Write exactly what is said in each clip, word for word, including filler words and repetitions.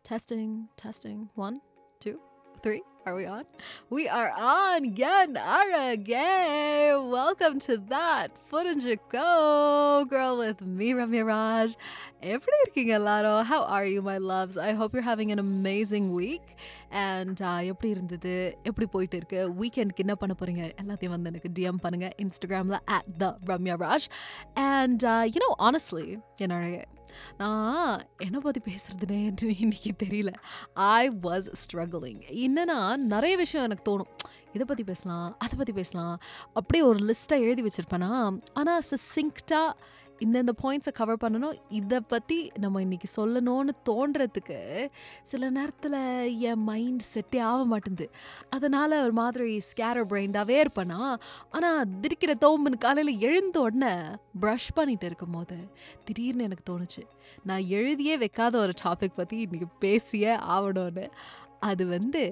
Testing, testing. One, two, three. Are we on? We are on again, again. Welcome to that Footage Go, girl, with me, Ramya Raj. எப்படி இருக்கீங்க எல்லாரும்? How are you, my loves? I hope you're having an amazing week. And uh, எப்படி இருந்தது? எப்படி போயிட்டு இருக்கு? வீக்கெண்டுக்கு என்ன பண்ண போறீங்க? எல்லாத்தையும் வந்து எனக்கு D M பண்ணுங்க Instagramல at the Ramya Raj. And uh, you know, honestly, என்னோட நான் என்ன பற்றி பேசுறதுனே இன்னைக்கு தெரியல. I was struggling. என்னன்னா நிறைய விஷயம் எனக்கு தோணும், இதை பற்றி பேசலாம், அதை பற்றி பேசலாம், அப்படியே ஒரு லிஸ்ட்டாக எழுதி வச்சுருப்பேனா. ஆனால் சசிங்க்டாக இந்தந்த பாயிண்ட்ஸை கவர் பண்ணணும், இதை பற்றி நம்ம இன்றைக்கி சொல்லணும்னு தோன்றதுக்கு சில நேரத்தில் என் மைண்ட் செட்டே ஆக மாட்டேங்குது. அதனால் ஒரு மாதிரி ஸ்கேரர் பிரெயின்டாகவே இருப்பேனா. ஆனால் திடீக்கிற தோம்புன்னு காலையில் எழுந்த உடனே ப்ரஷ் பண்ணிட்டு இருக்கும் போது திடீர்னு எனக்கு தோணுச்சு, நான் எழுதியே வைக்காத ஒரு டாபிக் பற்றி இன்றைக்கி பேசியே ஆகணும்னு. அது வந்து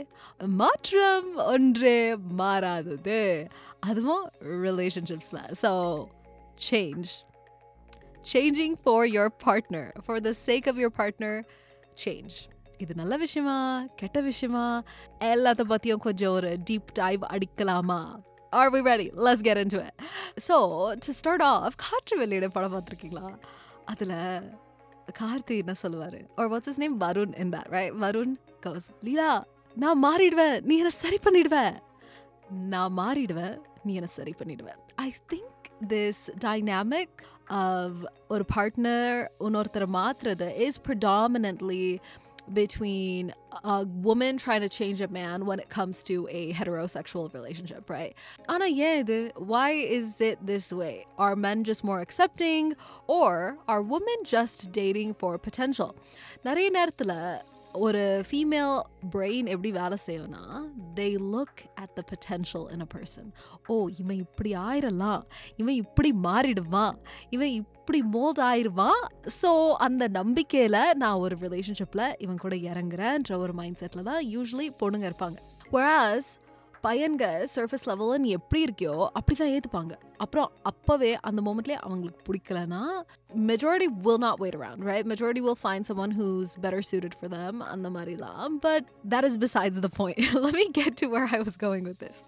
மாற்றம் ஒன்றே மாறாதது, அதுவும் ரிலேஷன்ஷிப்ஸில். So change changing for your partner, for the sake of your partner, change. இது நல்ல விஷயமா கெட்ட விஷயமா எல்லாத்த பற்றியும் கொஞ்சம் ஒரு டீப் டைவ் அடிக்கலாமா? Are we ready? Let's get into it. So to start off, காற்று வெளியிட படம் பார்த்துருக்கீங்களா? அதில் கார்த்தி என்ன சொல்லுவார், or what's his name, Varun in that, right? Varun goes, லீலா நான் மாறிடுவேன், நீ என்ன சரி பண்ணிடுவேன். நான் மாறிடுவேன், நீ என்ன சரி பண்ணிடுவேன். I think this dynamic of ஒரு partner உன்னொருத்தரை மாத்துறது is predominantly between a woman trying to change a man when it comes to a heterosexual relationship, right? ஆனா ஏன் இது? Why is it this way? Are men just more accepting, or are women just dating for potential? நிறைய நேரத்துல ஒரு female brain எப்படி வேலை செய்யும்னா, they look at the potential in a person. ஓ, இவன் இப்படி ஆயிரலாம், இவன் இப்படி மாறிடுவான், இவன் இப்படி மோல்ட் ஆயிடுவான். ஸோ அந்த நம்பிக்கையில் நான் ஒரு ரிலேஷன்ஷிப்பில் இவன் கூட இறங்குறேன்ற ஒரு மைண்ட் செட்டில் தான் யூஸ்வலி பொண்ணுங்க இருப்பாங்க. whereas பையன்க சர்ஃபேஸ் லெவலில் நீ எப்படி இருக்கியோ அப்படி தான் ஏற்றுப்பாங்க. அப்புறம் அப்போவே அந்த மோமெண்ட்லேயே அவங்களுக்கு பிடிக்கலனா majority will not wait around, right? Majority will find someone who's better suited for them அந்த மாதிரிலாம். But that is besides the point. Let me get to where I was going with this.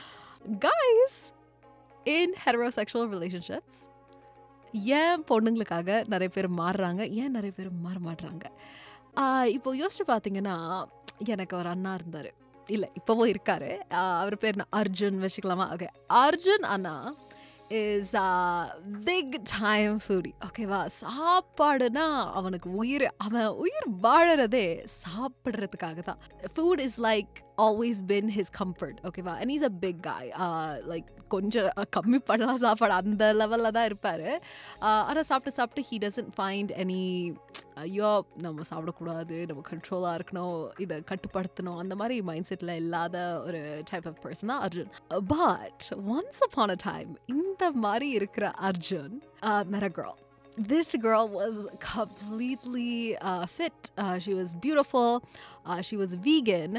Guys in heterosexual relationships, ஏன் பொண்ணுங்களுக்காக நிறைய பேர் மாறுறாங்க, ஏன் நிறைய பேர் மாற மாட்டுறாங்க? இப்போ யோசிச்சு பார்த்தீங்கன்னா, எனக்கு ஒரு அண்ணா இருந்தார், இல்லை இப்போவும் இருக்காரு, அவர் பேர் அர்ஜுன் வச்சுக்கலாமா? ஓகே, அர்ஜுன் அண்ணா இஸ் பிக் டைம் ஃபுடி. ஓகேவா? சாப்பாடுனா அவனுக்கு உயிர், அவன் உயிர் வாழறதே சாப்பிட்றதுக்காக தான். Food is like always been his comfort. Okay, and he's a big guy. Uh, like கொஞ்சம் கம்மி பண்ணலாம் சாப்பாடு, அந்த லெவலில் தான் இருப்பார். ஆனால் சாப்பிட்டு சாப்பிட்டு he doesn't find any, ஐயோ நம்ம சாப்பிடக்கூடாது, நம்ம கண்ட்ரோலாக இருக்கணும், இதை கட்டுப்படுத்தணும், அந்த மாதிரி மைண்ட் செட்டில் இல்லாத ஒரு டைப் ஆஃப் பர்சன் தான் Arjun. But once upon a time இந்த மாதிரி இருக்கிற Arjun uh, met a girl. This girl was completely uh, fit. Uh, she was beautiful. Uh, she was vegan.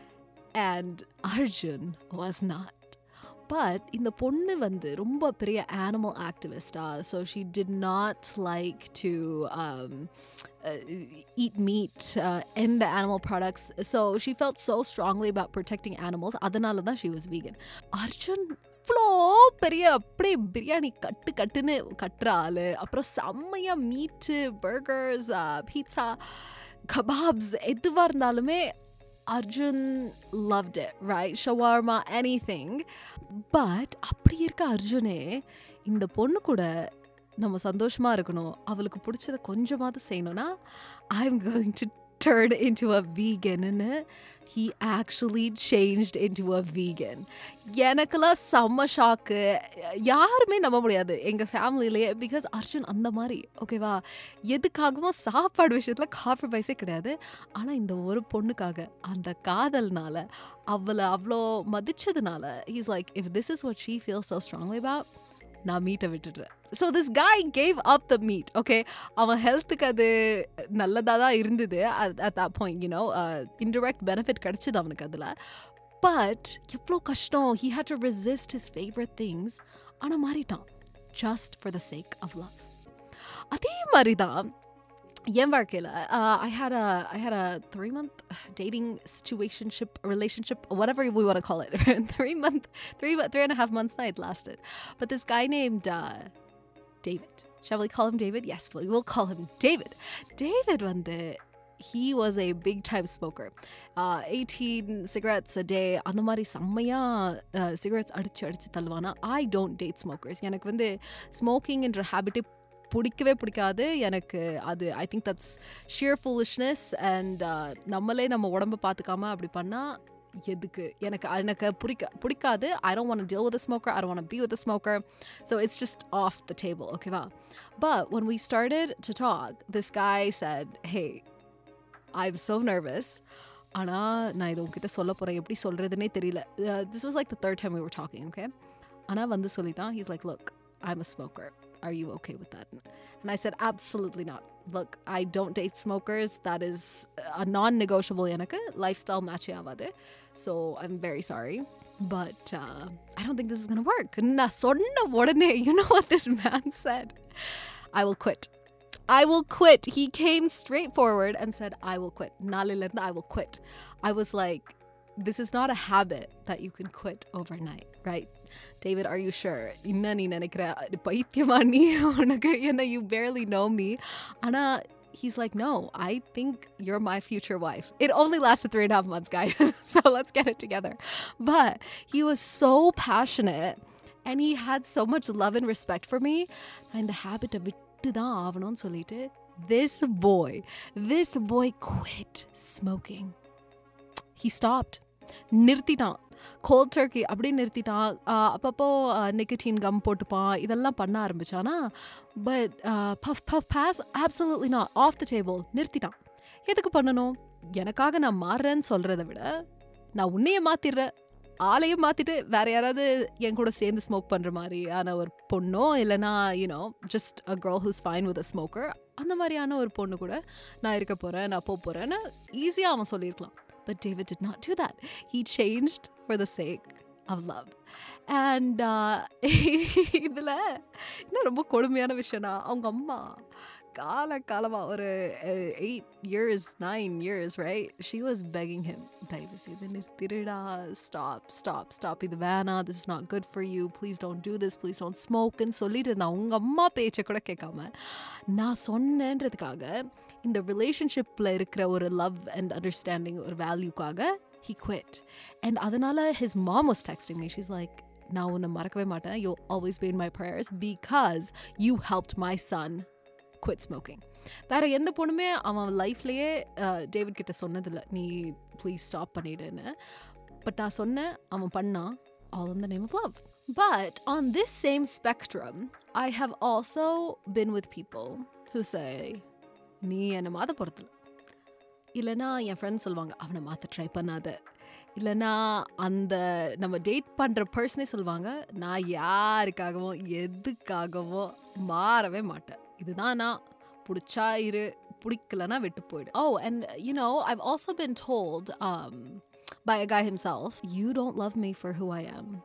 And Arjun was not. But இந்த பொண்ணு வந்து ரொம்ப பெரிய animal activist. Uh, so she did not like to um, uh, eat meat uh, and the animal products. So she felt so strongly about protecting animals. அதனால தான் she was vegan. Arjun இவ்வளோ பெரிய அப்படியே பிரியாணி கட்டு கட்டுன்னு கட்டுற ஆள். அப்புறம் செம்மையாக மீட்டு, பர்கர்ஸ், பீட்சா, கபாப்ஸ் எதுவாக இருந்தாலுமே Arjun loved it, right? Shawarma, anything. But அப்படி இருக்க அர்ஜுனே இந்த பொண்ணு கூட நம்ம சந்தோஷமா இருக்கணும், அவளுக்கு பிடிச்சதை கொஞ்சமாவது செய்யணும்னா I'm going to turn into a vegan. And he actually changed into a vegan. எனக்குலாம் செம்ம ஷாக்கு, யாருமே நம்ப முடியாது எங்கள் ஃபேமிலியிலேயே. பிகாஸ் அர்ஜுன் அந்த மாதிரி, ஓகேவா, எதுக்காகவும் சாப்பாடு விஷயத்தில் காம்ப்ரமைஸே கிடையாது. ஆனால் இந்த ஒரு பொண்ணுக்காக அந்த காதல்னால அவளை அவ்வளோ மதிச்சதுனால he's like, if this is what she feels so strongly about, நான் மீட்டை விட்டுடுறேன். So this guy gave up the meat. Okay, அவன் ஹெல்த்துக்கு அது நல்லதாக தான் இருந்தது at that point, you know, uh, indirect benefit கிடைச்சது அவனுக்கு அதில். பட் எவ்வளோ கஷ்டம், he had to resist his favorite things. ஆனால் மாறிட்டான் just for the sake of love. அதே மாதிரி தான் என் வாழ்க்கையில uh, I had a I had a three month dating situationship relationship whatever we want to call it three month three three and a half months that it lasted, but this guy named uh, David, shall we call him David? Yes, we will call him David. David வந்து he was a big time smoker, uh, eighteen cigarettes a day அந்த மாதிரி செம்மையா cigarettes அடிச்சு அடிச்சு தள்ளுவானா. I don't date smokers. எனக்கு வந்து smoking என்ற ஹேபிட்டே பிடிக்கவே பிடிக்காது எனக்கு. அது I think that's sheer foolishness and நம்மளே நம்ம உடம்பை பார்த்துக்காம அப்படி பண்ணால் எதுக்கு எனக்கு எனக்கு பிடிக்க பிடிக்காது. I don't want to deal with a smoker. I don't want to be with a smoker. So it's just off the table. Okay, va? But when we started to talk, this guy said, hey, I'm so nervous. ஆனால் நான் இது உங்ககிட்ட சொல்ல போகிறேன், எப்படி சொல்கிறதுனே தெரியல. This was like the third time we were talking, okay? ஆனால் வந்து சொல்லிட்டான். He's like, look, I'm a smoker. Are you okay with that? And I said, absolutely not. Look, I don't date smokers. That is a non-negotiable எனக்கு lifestyle match ஆகாது. So I'm very sorry. But uh, I don't think this is going to work. நான் சொன்ன உடனே, you know what this man said? I will quit. I will quit. He came straight forward and said, I will quit. நாளிலிருந்து I will quit. I was like, this is not a habit that you can quit overnight, right? David, are you sure? Inna nee nenikra paithiyama nee unakku enna you barely know me. Ana he's like, no, I think you're my future wife. It only lasted three and a half months, guys. So let's get it together. But he was so passionate and he had so much love and respect for me, and the habit of விட்டு தான் ஆவணும்னு சொல்லிட்டு this boy this boy quit smoking. He stopped. நிறுத்திட்டான். Cold turkey அப்படியே நிறுத்திட்டான். அப்பப்போ nicotine gum போட்டுப்பான், இதெல்லாம் பண்ண ஆரம்பிச்சானா. But puff puff pass absolutely not, off the table. நிறுத்திட்டான். எதுக்கு பண்ணணும்? எனக்காக நான் மாறுறேன்னு சொல்கிறத விட நான் உன்னையே மாற்றிடுறேன், ஆளையே மாற்றிட்டு வேற யாராவது என் கூட சேர்ந்து ஸ்மோக் பண்ணுற மாதிரி ஆன ஒரு பொண்ணோ இல்லைனா you know just a girl who's fine with a smoker, அந்த மாதிரியான ஒரு பொண்ணு கூட நான் இருக்க போகிறேன், நான் போக போகிறேன்னு ஈஸியாக அவன் சொல்லியிருக்கலாம். But David did not do that. He changed for the sake of love. And இதில் இன்னும் ரொம்ப கொடுமையான விஷயம்னா, அவங்க அம்மா கால காலமாக ஒரு eight years, nine years, right? She was begging him, தயவு செய்து நிறுத்திடுடா, stop, stop, stop, இது வேணா, this is not good for you, please don't do this, please don't smoke ன்னு சொல்லிட்டு இருந்தான். உங்கள் அம்மா பேச்சை கூட கேட்காம நான் சொன்னேன்றதுக்காக இந்த ரிலேஷன்ஷிப்பில் இருக்கிற ஒரு லவ் அண்ட் அண்டர்ஸ்டாண்டிங் ஒரு வேல்யூக்காக he quit. And அதனால his mom was texting me. She's like, நான் உன்னை மறக்கவே மாட்டேன், you'll always be in my prayers because you helped my son quit smoking. வேற எந்த பொண்ணுமே அவன் லைஃப்லேயே டேவிட் கிட்ட சொன்னதில்லை நீ ப்ளீஸ் ஸ்டாப் பண்ணிடுன்னு. பட் நான் சொன்னேன், அவன் பண்ணான், all in the name of love. But on this same spectrum, I have also been with people who say, நீ என்னை மாற்ற போகிறதில்ல, இல்லைனா என் ஃப்ரெண்ட்ஸ் சொல்லுவாங்க அவனை மாற்ற ட்ரை பண்ணாத, இல்லைனா அந்த நம்ம டேட் பண்ணுற பர்சனே சொல்லுவாங்க நான் யாருக்காகவும் எதுக்காகவும் மாறவே மாட்டேன், இதுதான் நான், பிடிச்சா இரு, பிடிக்கலனா விட்டு போயிடு. Oh, and you know, I've also been told um, by a guy himself, you don't love me for who I am.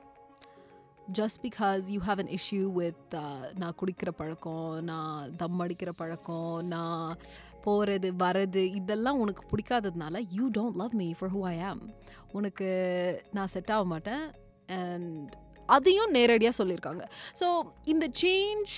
Just because you have an issue with நான் குடிக்கிற பழக்கம், நான் தம் அடிக்கிற பழக்கம், நான் போகிறது வரது, இதெல்லாம் உனக்கு பிடிக்காததுனால you don't love me for who I am. உனக்கு நான் செட் ஆக மாட்டேன். அண்ட் அதையும் நேரடியாக சொல்லியிருக்காங்க. ஸோ இந்த சேஞ்ச்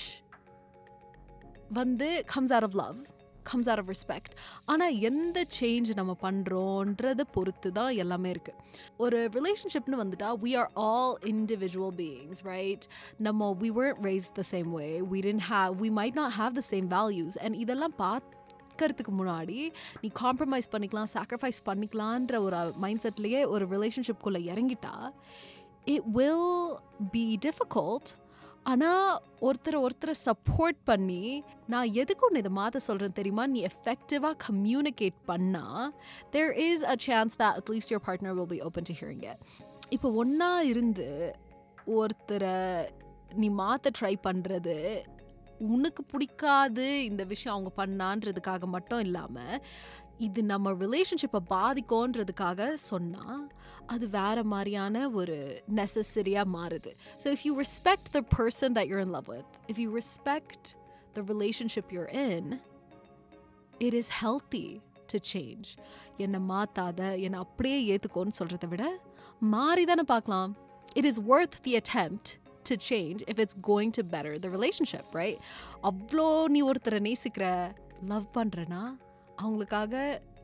வந்து comes out of love, comes out of respect. ஆனால் எந்த சேஞ்ச் நம்ம பண்ணுறோன்றதை பொறுத்து தான் எல்லாமே இருக்குது. ஒரு ரிலேஷன்ஷிப்னு வந்துட்டா we are all individual beings, right? நம்ம we weren't raised the same way, we didn't have, we might not have the same values. and இதெல்லாம் பார்க்கறதுக்கு முன்னாடி நீ காம்ப்ரமைஸ் பண்ணிக்கலாம், சாக்ரிஃபைஸ் பண்ணிக்கலான்ற ஒரு மைண்ட் செட்லேயே ஒரு ரிலேஷன்ஷிப்குள்ளே இறங்கிட்டா it will be difficult. ஆனால் ஒருத்தரை ஒருத்தரை சப்போர்ட் பண்ணி நான் எதுக்கு ஒன்று இதை மாற்ற சொல்கிறேன் தெரியுமா, நீ எஃபெக்டிவாக கம்யூனிகேட் பண்ணால் there is a chance that at least your partner will be open to hearing it. இப்போ ஒன்றா இருந்து ஒருத்தரை நீ மாற்ற ட்ரை பண்ணுறது உனக்கு பிடிக்காது இந்த விஷயம் அவங்க பண்ணான்றதுக்காக மட்டும் இல்லாமல் இது நம்ம ரிலேஷன்ஷிப்பை பாதிக்கும்ன்றதுக்காக சொன்னால் அது வேறு மாதிரியான ஒரு நெசசரியாக மாறுது. So if you respect the person that you're in love with, if you respect the relationship you're in, it is healthy to change. என்னை மாத்தாத, என்னை அப்படியே ஏத்துக்கோன்னு சொல்றதை விட மாறி தானே பார்க்கலாம். It is worth the attempt to change if it's going to better the relationship, right? அவ்வளோ நீ ஒருத்தரை நேசிக்கிற, லவ் பண்றனா அவங்களுக்காக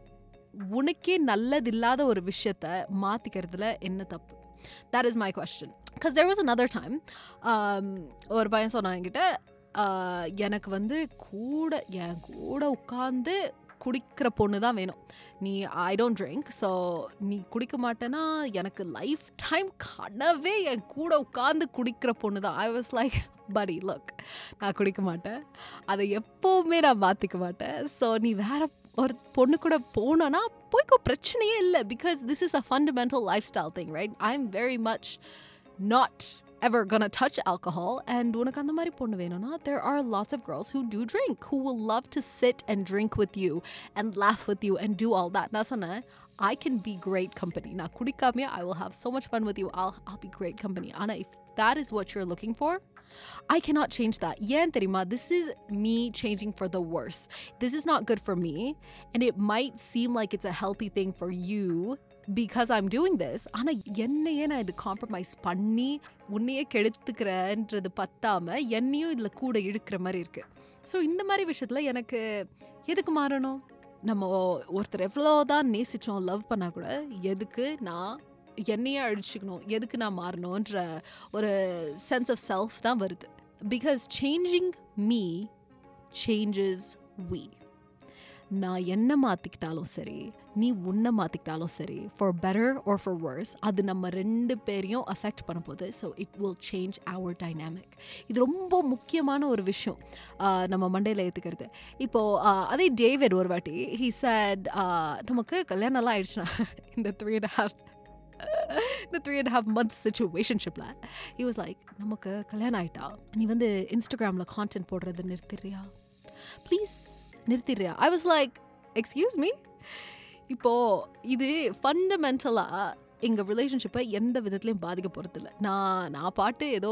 உனக்கே நல்லதில்லாத ஒரு விஷயத்தை மாத்திக்கிறதுல என்ன தப்பு? That is my question. Because there was another time, um, ஒரு பையன் சொன்னான் என்கிட்ட, uh, எனக்கு வந்து கூட என் கூட உட்காந்து குடிக்கிற பொண்ணு தான் வேணும். நீ ஐ டோன்ட் ட்ரிங்க், ஸோ நீ குடிக்க மாட்டேன்னா எனக்கு லைஃப் டைம் கனவே என் கூட உட்காந்து குடிக்கிற பொண்ணு தான். I was like, buddy look, நான் குடிக்க மாட்டேன், அதை எப்போவுமே நான் மாற்றிக்க மாட்டேன். ஸோ நீ வேற ஒரு பொண்ணு கூட போனோன்னா போய்க்கோ, பிரச்சனையே இல்லை. Because this is a fundamental lifestyle thing, right? I am very much not ever gonna touch alcohol, and உனக்கு அந்த மாதிரி பொண்ணு வேணும்னா there are lots of girls who do drink, who will love to sit and drink with you and laugh with you and do all that. நான் சொன்னேன், I can be great company. நான் குடிக்காமயே I will have so much fun with you. I'll, I'll be great company. ஆனா if that is what you're looking for, I cannot change that. ஏன் தெரியுமா? This is me changing for the worse. This is not good for me, and it might seem like it's a healthy thing for you because I'm doing this. ஆனா என்னையே நான் இது compromise பண்ணி உன்னையே கெடுத்துக்கிறேன்றது பத்தாம என்னையும் இதுல கூட இழுக்கிற மாதிரி இருக்கு. ஸோ இந்த மாதிரி விஷயத்துல எனக்கு எதுக்கு மாறணும்? நம்ம ஒருத்தர் எவ்வளோதான் நேசிச்சோம், லவ் பண்ணா கூட எதுக்கு நான் என்னையே அழிச்சுக்கணும், எதுக்கு நான் மாறணுன்ற ஒரு சென்ஸ் ஆஃப் செல்ஃப் தான் வருது. Because changing me changes we. நான் என்ன மாற்றிக்கிட்டாலும் சரி, நீ உன்னை மாற்றிக்கிட்டாலும் சரி, for better or for worse, அது நம்ம ரெண்டு பேரையும் அஃபெக்ட் பண்ண போகுது. So it will change our dynamic. இது ரொம்ப முக்கியமான ஒரு விஷயம் நம்ம மண்டையில் ஏற்றுக்கிறது. இப்போது அதே டேவிட் ஒரு வாட்டி ஹீ said, நமக்கு கல்யாணம்லாம் ஆயிடுச்சுன்னா இந்த த்ரீ அண்ட் ஹாஃப் இந்த த்ரீ அண்ட் ஹாஃப் மந்த்ஸ் சிச்சுவேஷன்ஷிப்பில் ஹி வாஸ் லைக், நமக்கு கல்யாணம் ஆகிட்டா நீ வந்து இன்ஸ்டாகிராமில் கான்டென்ட் போடுறது நிறுத்திடுறியா, ப்ளீஸ் நிறுத்திடுறியா? I was like, excuse me, இப்போது இது ஃபண்டமெண்டலாக எங்கள் ரிலேஷன்ஷிப்பை எந்த விதத்துலையும் பாதிக்க போகிறதில்ல. நான் நான் பாட்டு ஏதோ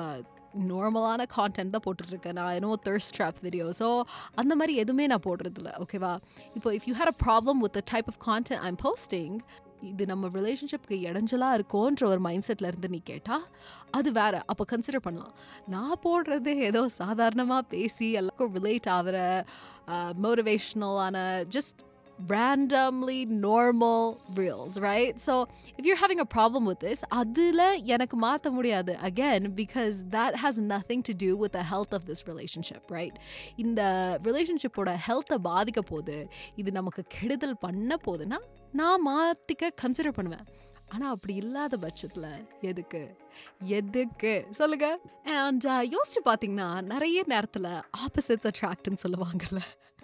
நார்மலான கான்டென்ட் தான் போட்டுட்ருக்கேன். நான் ஏன்னோ thirst trap வீடியோஸோ அந்த மாதிரி எதுவுமே நான் போடுறதில்ல, ஓகேவா? இப்போ if you had a problem with the type of content I am posting, இது நம்ம ரிலேஷன்ஷிப்க்கு இடைஞ்சலாக இருக்கோன்ற ஒரு மைண்ட் செட்டில் இருந்து நீ கேட்டால் அது வேறு, அப்போ கன்சிடர் பண்ணலாம். நான் போடுறது ஏதோ சாதாரணமாக பேசி எல்லாருக்கும் ரிலேட் ஆகிற மோட்டிவேஷ்னலான just randomly normal reels, right? So if you're having a problem with this, adula எனக்கு மாத்த முடியாது again, because that has nothing to do with the health of this relationship, right? இந்த relationship ஓட health பாதிக்க போகுது, இது நமக்கு கெடுதல் பண்ண போகுதுன்னா நான் மாத்திக்க கன்சிடர் பண்ணுவேன். ஆனா அப்படி இல்லாத பட்சத்துல எதுக்கு எதுக்கு சொல்லுங்க? அண்ட் யோசிச்சு பார்த்தீங்கன்னா நிறைய நேரத்துல ஆப்போசிட்ஸ் அட்ராக்ட்னு சொல்லுவாங்கல்ல,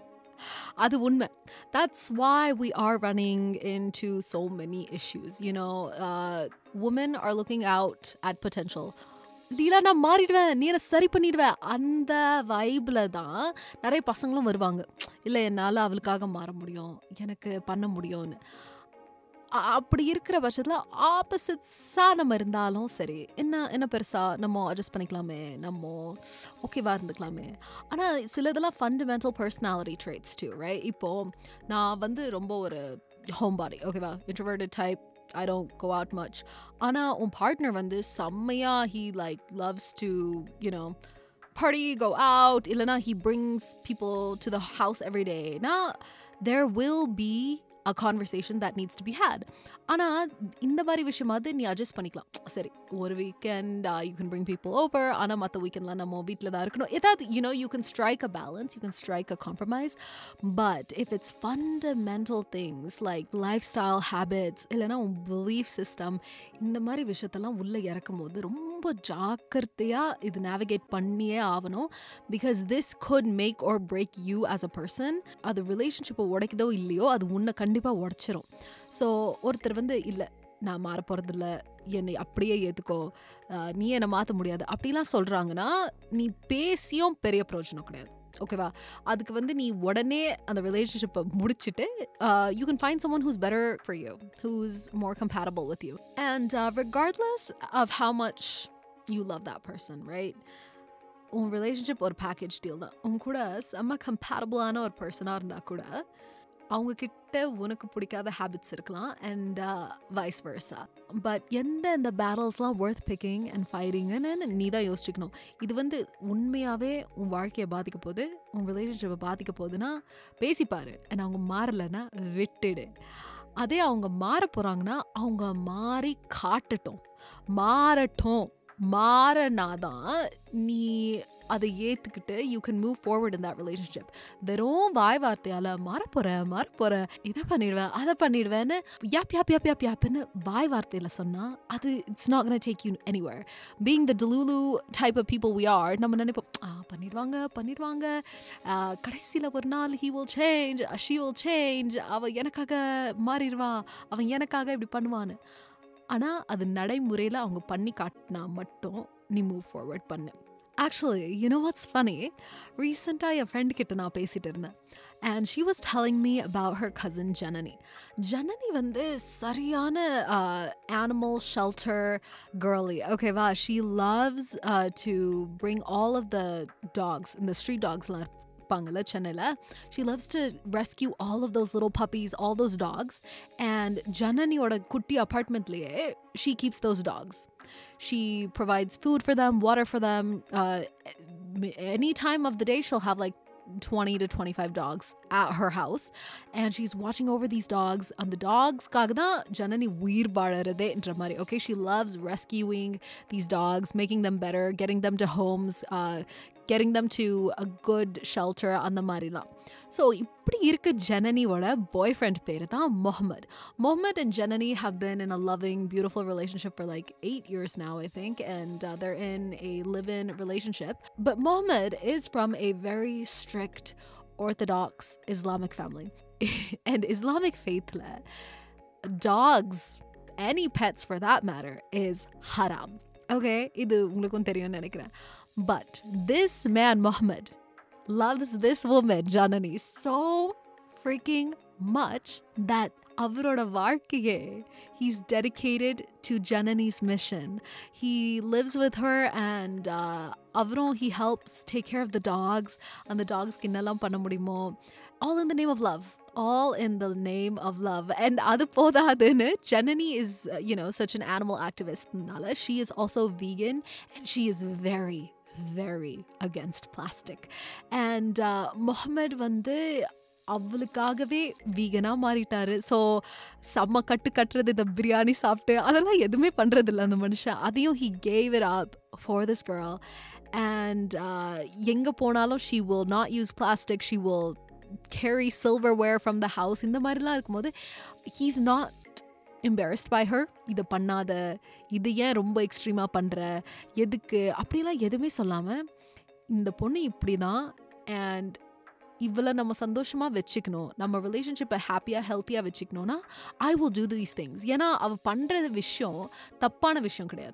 அது உண்மை. That's why we are running into so many issues, you know. Uh, women are looking out at potential. லீலா நான் மாறிடுவேன், நீ என்ன சரி பண்ணிடுவேன், அந்த வைபில் தான் நிறைய பசங்களும் வருவாங்க. இல்லை என்னால் அவளுக்காக மாற முடியும், எனக்கு பண்ண முடியும்னு. அப்படி இருக்கிற பட்சத்தில் ஆப்போசிட்ஸாக நம்ம இருந்தாலும் சரி, என்ன என்ன பெருசாக நம்ம அட்ஜஸ்ட் பண்ணிக்கலாமே, நம்ம ஓகேவா இருந்துக்கலாமே. ஆனால் சிலதெல்லாம் fundamental personality traits too, right? இப்போது நான் வந்து ரொம்ப ஒரு ஹோம் பாடி, ஓகேவா, introverted type, I don't go out much. ஆனா உன் பார்ட்னர் வந்து செம்மையா he like loves to, you know, party, go out, இல்லனா he brings people to the house every day. Now there will be a conversation that needs to be had. ஆனா இந்த மாதிரி விஷயமாவது நீ adjust பண்ணிக்கலாம். சரி, ஒரு weekend you can bring people over, ஆனா மற்ற வீக்கெண்ட்லாம் நம்ம வீட்டில் தான் இருக்கணும். ஏதாவது, you know, you can strike a balance, you can strike a compromise. But if it's fundamental things like lifestyle habits, இல்லைனா உன் belief system, இந்த மாதிரி விஷயத்தெல்லாம் உள்ளே இறக்கும் போது ரொம்ப ஜாக்கிரதையாக இது நேவிகேட் பண்ணியே ஆகணும். Because this could make or break you as a person. அது ரிலேஷன்ஷிப்பை உடைக்குதோ இல்லையோ அது உன்னை கண்டிப்பாக உடைச்சிரும். ஸோ ஒருத்தர் வந்து இல்லை நான் மாற போகிறதில்ல, என்னை அப்படியே ஏற்றுக்கோ, நீ என்னை மாற்ற முடியாது அப்படிலாம் சொல்கிறாங்கன்னா நீ பேசியும் பெரிய பிரயோஜனம் கிடையாது, ஓகேவா? அதுக்கு வந்து நீ உடனே அந்த ரிலேஷன்ஷிப்பை முடிச்சுட்டு you can find someone who's better for you, who's more compatible with you. And uh, regardless of how much you love that person, right? உன் ரிலேஷன்ஷிப் ஒரு பேக்கேஜ் டீல் தான். உன் கூட செம்ம கம்பேரபிளான ஒரு பர்சனாக இருந்தால் கூட அவங்கக்கிட்ட உனக்கு பிடிக்காத ஹேபிட்ஸ் இருக்கலாம் அண்ட் வைஸ் வர்ஸா. பட் எந்த இந்த பேட்டில்ஸ்லாம் ஒர்த் பிக்கிங் அண்ட் ஃபைட்டிங்குன்னு நீ தான் யோசிச்சுக்கணும். இது வந்து உண்மையாகவே உன் வாழ்க்கையை பாதிக்க போகுது, உன் ரிலேஷன்ஷிப்பை பாதிக்க போகுதுன்னா பேசிப்பார். அண்ட் அவங்க மாறலைன்னா விட்டுடு. அதே அவங்க மாற போகிறாங்கன்னா அவங்க மாறி காட்டட்டும், மாறட்டும். மாறனாதான் நீ அதை ஏற்றுக்கிட்டு you can move forward in that relationship. வெறும் வாய் வார்த்தையால் மாறப்போகிறேன் மாறப்போகிறேன் இதை பண்ணிடுவேன் அதை பண்ணிடுவேன்னு யாப் யாப் யாப் யாப் யாப்புன்னு வாய் வார்த்தையில் சொன்னால் அது it's not gonna take you anywhere. Being the delulu type of people we are, நம்ம நினைப்போம் ஆ பண்ணிடுவாங்க பண்ணிடுவாங்க கடைசியில் ஒரு நாள் he will change, she will change, அவள் எனக்காக மாறிடுவா, அவன் எனக்காக இப்படி பண்ணுவான்னு. ஆனால் அது நடைமுறையில் அவங்க பண்ணி காட்டினா மட்டும் நீ மூவ் ஃபார்வர்ட் பண்ணு. Actually, you know what's funny? Recently, a friend kitta na pesittu irundhen, and she was telling me about her cousin Janani. Janani vandu sariyana uh, animal shelter girly. Okay, va, she loves uh, to bring all of the dogs, and the street dogs la irupangala Chennai. She loves to rescue all of those little puppies, all those dogs, and Janani oda kutti apartment liye she keeps those dogs. She provides food for them, water for them. Uh, any time of the day, she'll have like twenty to twenty-five dogs at her house, and she's watching over these dogs. And the dogs, kagda Janani veer baararade endra mari. Okay, she loves rescuing these dogs, making them better, getting them to homes, uh, getting them to a good shelter அந்த மாதிரிலாம். So இப்படி இருக்க ஜனனியோட பாய் friend பேர் தான் Mohammed. Mohammed and Janani have been in a loving, beautiful relationship for like eight years now, I think, and uh, they're in a live-in relationship. But Mohammed is from a very strict, orthodox Islamic family. And Islamic faith, dogs, any pets for that matter, is haram. Okay, idu ungalukkum theriyum nenikiren. But this man Mohammed loves this woman Janani so freaking much that avaroda varkiye he's dedicated to Janani's mission. He lives with her, and uh, avaro he helps take care of the dogs, and the dogs kinnalam panna mudimo, all in the name of love. All in the name of love. And adu podadunu Janani is uh, you know such an animal activist. Nala, she is also vegan, and she is very very against plastic. And uh, Mohammed வந்து அவளுக்காகவே வீகனாக மாறிட்டாரு. So செம்ம கட்டு கட்டுறது, இந்த பிரியாணி சாப்பிட்டு அதெல்லாம் எதுவுமே பண்ணுறதில்ல அந்த மனுஷன். அதையும் he gave it up for this girl. And uh, எங்கே போனாலும் she will not use plastic, she will carry silverware from the house. இந்த மாதிரிலாம் இருக்கும்போது he's not embarrassed by her. இதை பண்ணாத, இது ஏன் ரொம்ப எக்ஸ்ட்ரீமாக பண்ணுற, எதுக்கு அப்படிலாம் எதுவுமே சொல்லாமல் இந்த பொண்ணு இப்படி தான், அண்ட் இவ்வளோ நம்ம சந்தோஷமாக வச்சுக்கணும், நம்ம ரிலேஷன்ஷிப்பை ஹாப்பியாக ஹெல்த்தியாக வச்சுக்கணுன்னா I will do these things. ஏன்னா அவள் பண்ணுற விஷயம் தப்பான விஷயம் கிடையாது,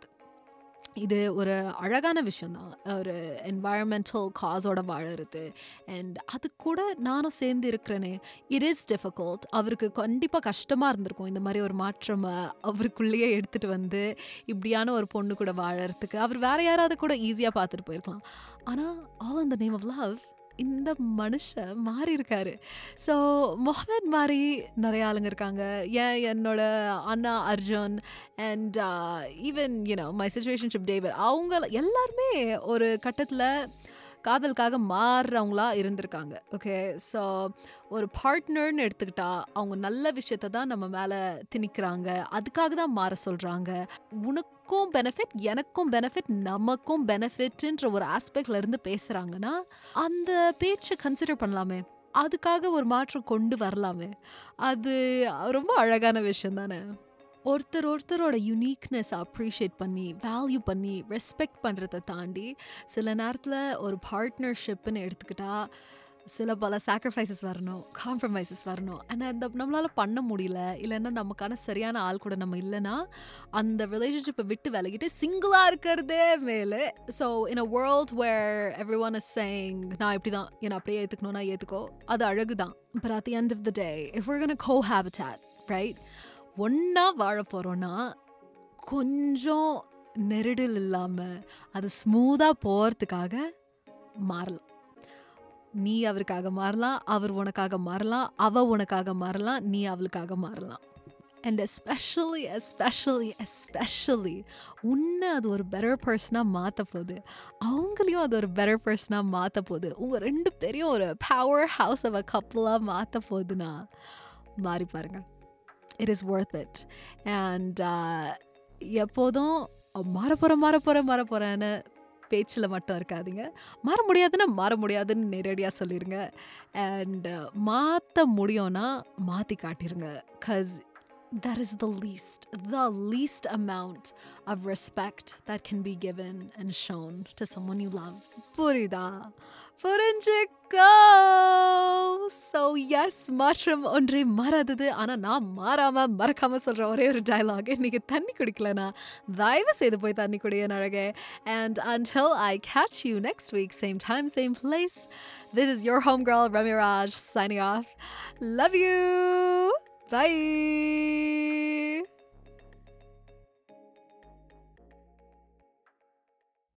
இது ஒரு அழகான விஷயந்தான், ஒரு என்வாயர்மெண்டல் காஸோட வாழறது. அண்ட் அது கூட நானும் சேர்ந்து இருக்கிறேனே. It is difficult. அவருக்கு கண்டிப்பாக கஷ்டமாக இருந்திருக்கும் இந்த மாதிரி ஒரு மாற்றம் அவருக்குள்ளேயே எடுத்துகிட்டு வந்து இப்படியான ஒரு பொண்ணு கூட வாழறதுக்கு. அவர் வேற யாராவது கூட ஈஸியாக பார்த்துட்டு போயிருக்கலாம். ஆனால் all in the name of love இந்த மனுஷன் மாறி இருக்காரு. ஸோ முகமது மாதிரி நிறைய ஆளுங்க இருக்காங்க. ஏன் என்னோட அண்ணா Arjun and even you know my situationship David, அவங்க எல்லாருமே ஒரு கட்டத்தில் காதலுக்காக மாறுறவங்களா இருந்திருக்காங்க. ஓகே, ஸோ ஒரு பார்ட்னர்னு எடுத்துக்கிட்டா அவங்க நல்ல விஷயத்தை தான் நம்ம மேலே திணிக்கிறாங்க, அதுக்காக தான் மாற சொல்கிறாங்க. உனக்கும் பெனிஃபிட், எனக்கும் பெனிஃபிட், நமக்கும் பெனிஃபிட்ன்ற ஒரு ஆஸ்பெக்ட்ல இருந்து பேசுகிறாங்கன்னா அந்த பேச்சை கன்சிடர் பண்ணலாமே, அதுக்காக ஒரு மாற்றம் கொண்டு வரலாமே. அது ரொம்ப அழகான விஷயம் தானே. ஒருத்தர் ஒருத்தரோட யூனிக்னஸை அப்ரிஷியேட் பண்ணி வேல்யூ பண்ணி ரெஸ்பெக்ட் பண்ணுறதை தாண்டி சில நேரத்தில் ஒரு பார்ட்னர்ஷிப்னு எடுத்துக்கிட்டால் சில பல சாக்ரிஃபைசஸ் வரணும், காம்ப்ரமைசஸ் வரணும். ஆனால் அந்த நம்மளால் பண்ண முடியல, இல்லைன்னா நமக்கான சரியான ஆள் கூட நம்ம இல்லைன்னா அந்த ரிலேஷன்ஷிப்பை விட்டு விலகிட்டு சிங்கிளாக இருக்கிறதே மேலே. So in a world where everyone is saying நான் இப்படி தான், ஏன்னா அப்படியே ஏற்றுக்கணும்னா ஏற்றுக்கோ, அது அழகு தான். But at the end of the day if we're gonna cohabitat, right, ஒன்றா வாழ போகிறோன்னா கொஞ்சம் நெருடல் இல்லாமல் அது ஸ்மூத்தாக போகிறதுக்காக மாறலாம். நீ அவருக்காக மாறலாம், அவர் உனக்காக மாறலாம், அவ உனக்காக மாறலாம், நீ அவளுக்காக மாறலாம். அண்ட் எஸ்பெஷலி எஸ்பெஷலி எஸ்பெஷலி உன்னை அது ஒரு பெட்டர் பர்சனாக மாற்ற போகுது, அவங்களையும் அது ஒரு பெட்டர் பர்சனாக மாற்ற போகுது, உங்கள் ரெண்டு பேரையும் ஒரு பவர் ஹவுஸ் ஆஃப் அ கப்பலாக மாற்ற போகுதுன்னா மாறி பாருங்க. It is worth it. And எப்போதும் மாற போகிறேன் மாற போகிறேன் மாற போகிறேன்னு பேச்சில் மட்டும் இருக்காதீங்க. மாற முடியாதுன்னா மாற முடியாதுன்னு நேரடியாக சொல்லிடுங்க. அண்ட் மாற்ற முடியும்னா மாற்றி காட்டிடுங்க. Because that is the least, the least amount of respect that can be given and shown to someone you love. புரியுதா? புரிஞ்சுக்கோ. So yes, மாற்றம் ஒன்றே மாறாதது. ஆனால் நான் மாறாமல் மறக்காமல் சொல்கிற ஒரே ஒரு டயலாக், இன்னைக்கு தண்ணி குடிக்கலனா தயவு செய்து போய் தண்ணி குடிய அழகே. And until I catch you next week, same time, same place, this is your homegirl, Rami Raj, signing off. Love you. Bye.